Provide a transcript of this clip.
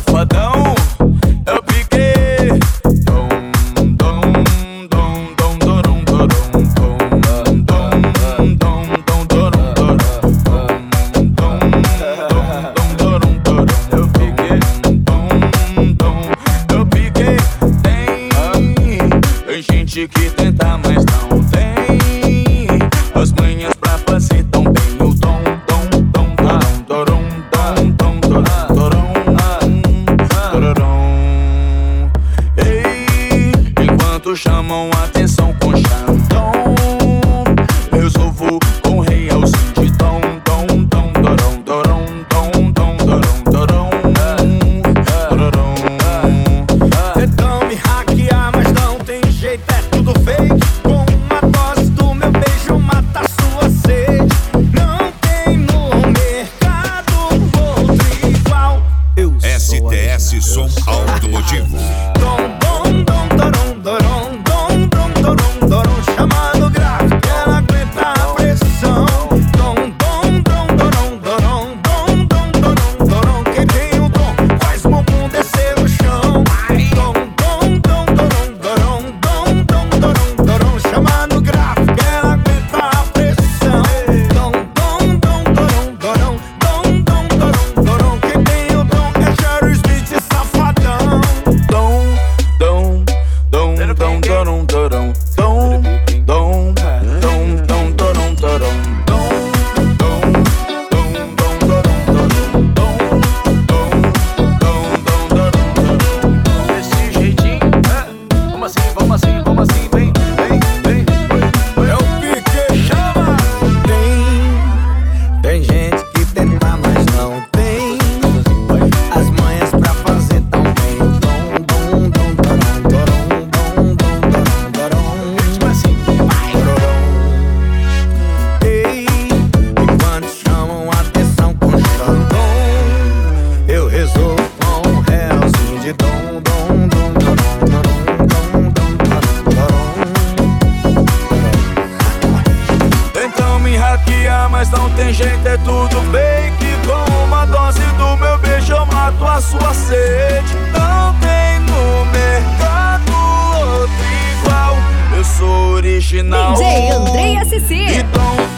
safadão, eu piquei. Dom, dom, dom, dom, dorom, dorom, dom, dom, dom, dom, dorom, dorom, dom, dom, dorom, dorom. Eu piquei, dom, dom, eu piquei. Tem gente que tenta, mas não tem as manhas pra fazer tão bem. O dom, dom, dom, dorom, dorom, dom, dom, dorom, dorom, dorom. Ei, enquanto chamam a atenção com Xandão, resolvo com realzinho de dom, dom, dom, dorom, dorom, dom, dom, dorom, dorom, dorom. Tentam me hackear, mas não tem jeito, é tudo fake. Com uma dose do meu beijo mata a sua sede. Não tem no mercado outro igual. Eu sou STS Som Automotivo. dom, dom, dom, dorom, dorom, dom, dom, dorom, dorom. Chamando gráfico, ela aguenta a pressão. Dom, dom, dom, dorom, dorom, dom, dom, dorom, dorom. Quem tem o dom faz o bumbum descer no chão. Dom, dom, dom, dorom, dorom, dom, dom, dorom, dorom. Chamando gráfico, ela aguenta a pressão. Dom, dom, dom, dorom, dorom, dom, dom, dorom, dorom. Quem tem o dom é Jerry Smith, safadão. Dom, dom, dom, dom, dorom, dorom, dom, dom, dom, dom, dorom, dorom, dom, dom, dom, dom, dorom, dorom, dom, dom, dom, dom, dorom, dorom. Desse jeitinho, vamos assim, vem, vem, vem. É o pique, chama! Tem gente que tenta, mas não tem as manhas pra fazer tão bem. Dom, dom, dom, dorom, dorom, dom, dom, dorom, dorom. Tipo assim, dorom. Ei, enquanto chamam a atenção com Xandão, eu resolvo com um realzinho de dom, dom, dom, dorom, dorom, dom, dom, dorom, dorom. Tentam me hackear, mas não tem jeito, é tudo fake. Com uma dose do meu beijo eu mato a sua sede. Não tem no mercado outro igual. Eu sou original. DJ Andrei SC. E dom,